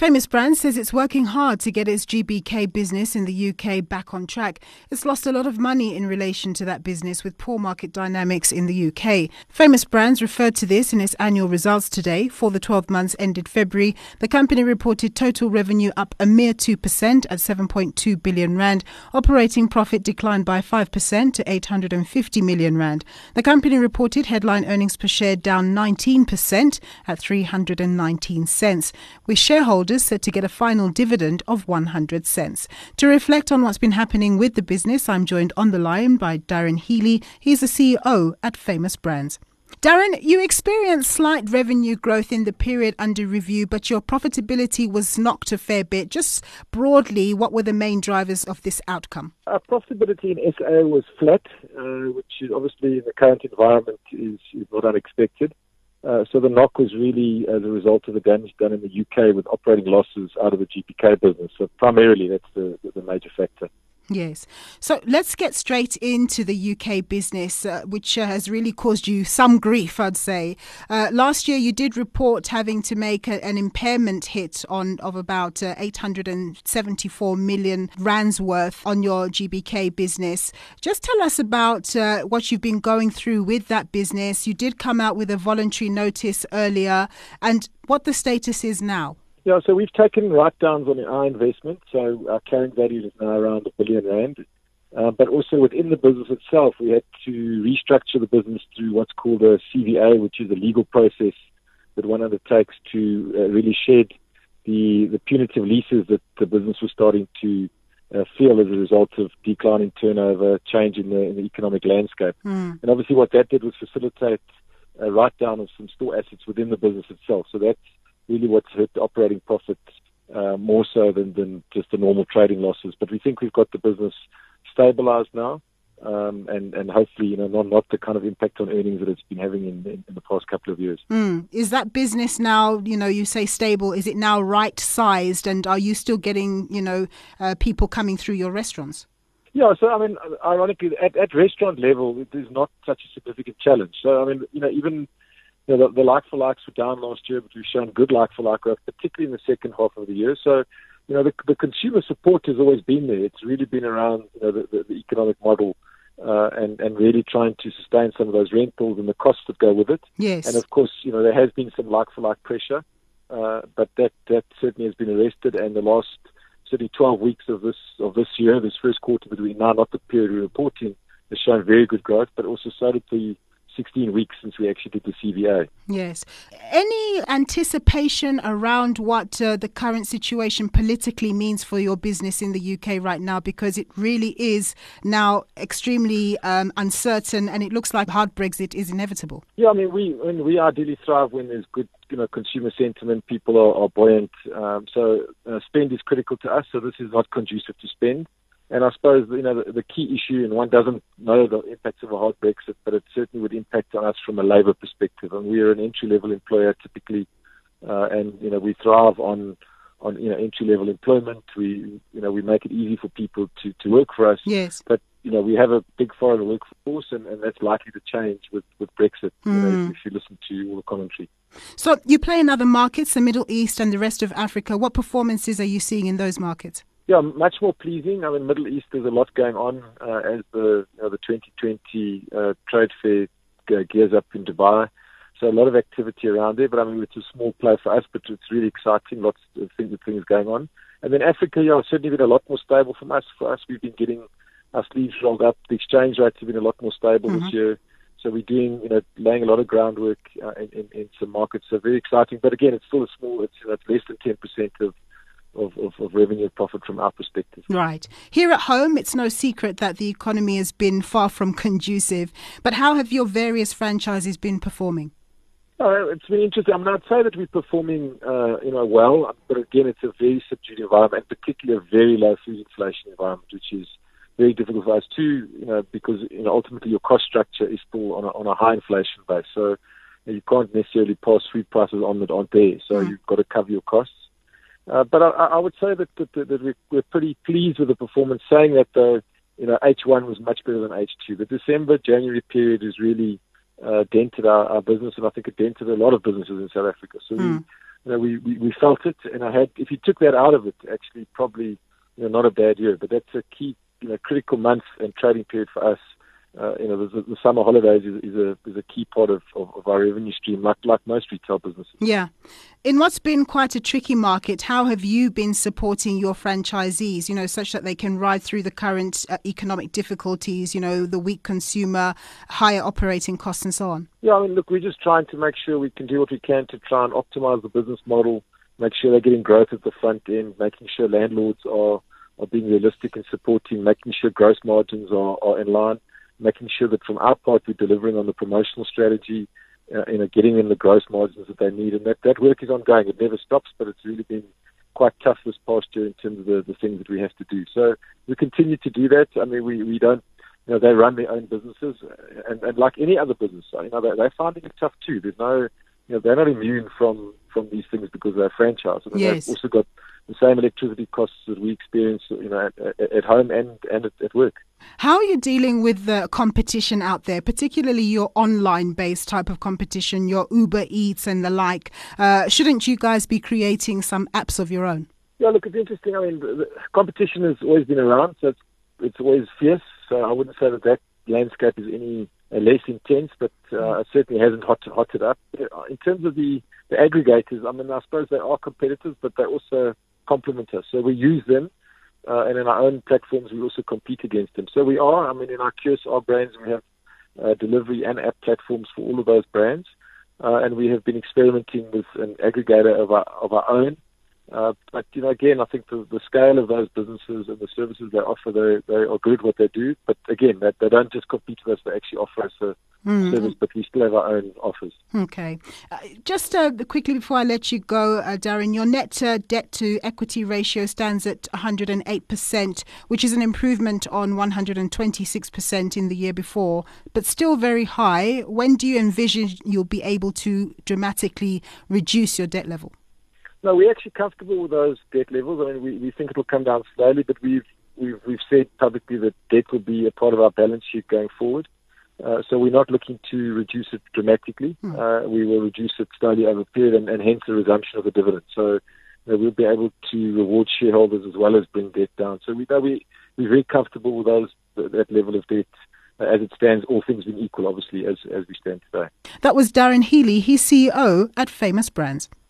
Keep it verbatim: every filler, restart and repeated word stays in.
Famous Brands says it's working hard to get its G B K business in the U K back on track. It's lost a lot of money in relation to that business with poor market dynamics in the U K. Famous Brands referred to this in its annual results today. For the twelve months ended February, the company reported total revenue up a mere two percent at seven point two billion rand. Operating profit declined by five percent to eight hundred fifty million rand. The company reported headline earnings per share down nineteen percent at three hundred nineteen cents, with shareholders set to get a final dividend of one hundred cents. To reflect on what's been happening with the business, I'm joined on the line by Darren Healy. He's the C E O at Famous Brands. Darren, you experienced slight revenue growth in the period under review, but your profitability was knocked a fair bit. Just broadly, what were the main drivers of this outcome? Our profitability in S A was flat, uh, which is obviously in the current environment is, is not unexpected. Uh, so the knock was really as a result of the damage done in the U K with operating losses out of the G B K business. So primarily that's the, the major factor. Yes. So let's get straight into the U K business, uh, which uh, has really caused you some grief, I'd say. Uh, last year, you did report having to make a, an impairment hit on of about uh, eight hundred seventy-four million rands worth on your G B K business. Just tell us about uh, what you've been going through with that business. You did come out with a voluntary notice earlier, and what the status is now. Yeah, so we've taken write-downs on our investment, so our carrying value is now around a billion rand. Uh, but also within the business itself, we had to restructure the business through what's called a C V A, which is a legal process that one undertakes to uh, really shed the, the punitive leases that the business was starting to uh, feel as a result of declining turnover, change in the, in the economic landscape. Mm. And obviously what that did was facilitate a write-down of some store assets within the business itself. So that's really what's hurt the operating profits uh, more so than, than just the normal trading losses. But we think we've got the business stabilized now, um, and, and hopefully, you know, not, not the kind of impact on earnings that it's been having in, in, in the past couple of years. Mm. Is that business now, you know, you say stable, is it now right-sized, and are you still getting, you know, uh, people coming through your restaurants? Yeah, so I mean, ironically, at, at restaurant level, it is not such a significant challenge. So, I mean, you know, even... You know, the, the like-for-likes were down last year, but we've shown good like-for-like growth, particularly in the second half of the year. So, you know, the, the consumer support has always been there. It's really been around, you know, the, the, the economic model uh, and, and really trying to sustain some of those rentals and the costs that go with it. Yes. And, of course, you know, there has been some like-for-like pressure, uh, but that, that certainly has been arrested. And the last certainly twelve weeks of this of this year, this first quarter that we're now, not the period we're reporting, has shown very good growth, but also so did the sixteen weeks since we actually did the C V A. Yes. Any anticipation around what uh, the current situation politically means for your business in the U K right now? Because it really is now extremely um, uncertain, and it looks like hard Brexit is inevitable. Yeah, I mean, we I mean, we ideally thrive when there's good, you know, consumer sentiment. People are, are buoyant. Um, so uh, spend is critical to us. So this is not conducive to spend. And I suppose, you know, the, the key issue, and one doesn't know the impacts of a hard Brexit, but it certainly would impact on us from a labour perspective. And we are an entry-level employer typically, uh, and, you know, we thrive on, on you know, entry-level employment. We, you know, we make it easy for people to, to work for us. Yes. But, you know, we have a big foreign workforce, and, and that's likely to change with, with Brexit, mm. you know, if you listen to all the commentary. So you play in other markets, the Middle East and the rest of Africa. What performances are you seeing in those markets? Yeah, much more pleasing. I mean, Middle East, there's a lot going on uh, as the you know, the twenty twenty uh, trade fair uh, gears up in Dubai. So a lot of activity around there. But I mean, it's a small play for us, but it's really exciting. Lots of things, things going on. And then Africa, yeah, it's certainly been a lot more stable from us. For us, we've been getting our sleeves rolled up. The exchange rates have been a lot more stable mm-hmm. this year. So we're doing, you know, laying a lot of groundwork uh, in, in, in some markets. So very exciting. But again, it's still a small. It's, you know, it's less than ten percent of. Of, of, of revenue and profit from our perspective. Right. Here at home, it's no secret that the economy has been far from conducive. But how have your various franchises been performing? Uh, it's been interesting. I mean, I'd say that we're performing, uh, you know, well. But again, it's a very subdued environment, and particularly a very low food inflation environment, which is very difficult for us too. You know, because you know ultimately your cost structure is still on a, on a high inflation base, so you can't necessarily pass food prices on that aren't there. So mm. you've got to cover your costs. Uh, but I, I would say that, that, that we're, we're pretty pleased with the performance, saying that the you know H one was much better than H two. The December, January period has really uh, dented our, our business, and I think it dented a lot of businesses in South Africa. So mm. you know, we, we, we felt it, and I had, if you took that out of it, actually probably, you know, not a bad year, but that's a key, you know, critical month and trading period for us. Uh, you know, the, the summer holidays is, is a is a key part of, of, of our revenue stream, like like most retail businesses. Yeah. In what's been quite a tricky market, how have you been supporting your franchisees, you know, such that they can ride through the current uh, economic difficulties, you know, the weak consumer, higher operating costs and so on? Yeah, I mean, look, we're just trying to make sure we can do what we can to try and optimize the business model, make sure they're getting growth at the front end, making sure landlords are, are being realistic and supporting, making sure gross margins are, are in line, making sure that from our part we're delivering on the promotional strategy, uh, you know, getting them the gross margins that they need. And that, that work is ongoing. It never stops, but it's really been quite tough this past year in terms of the, the things that we have to do. So we continue to do that. I mean, we, we don't, you know, they run their own businesses, and, and like any other business, you know, they, they're finding it tough too. There's no, you know, they're not immune from, from these things because they're franchised. I mean, yes. They've also got the same electricity costs that we experience, you know, at, at home and, and at, at work. How are you dealing with the competition out there, particularly your online-based type of competition, your Uber Eats and the like? Uh, shouldn't you guys be creating some apps of your own? Yeah, look, it's interesting. I mean, the, the competition has always been around, so it's, it's always fierce. So I wouldn't say that that landscape is any uh, less intense, but uh, it certainly hasn't hot, hotted up. In terms of the, the aggregators, I mean, I suppose they are competitors, but they also complement us. So we use them. Uh, and in our own platforms, we also compete against them. So we are, I mean, in our Q S R brands, we have uh, delivery and app platforms for all of those brands. Uh, and we have been experimenting with an aggregator of our, of our own. Uh, but, you know, again, I think the, the scale of those businesses and the services they offer, they, they are good at what they do. But again, they, they don't just compete with us, they actually offer us a mm-hmm. service, but we still have our own offers. Okay. Uh, just uh, quickly before I let you go, uh, Darren, your net uh, debt to equity ratio stands at one hundred eight percent, which is an improvement on one hundred twenty-six percent in the year before, but still very high. When do you envision you'll be able to dramatically reduce your debt level? No, we're actually comfortable with those debt levels. I mean, we, we think it will come down slowly, but we've we've we've said publicly that debt will be a part of our balance sheet going forward. Uh, so we're not looking to reduce it dramatically. Mm. Uh, we will reduce it slowly over a period, and, and hence the resumption of the dividend. So you know, we'll be able to reward shareholders as well as bring debt down. So we we we're very comfortable with those that level of debt. As it stands, all things being equal, obviously, as as we stand today. That was Darren Healy. He's C E O at Famous Brands.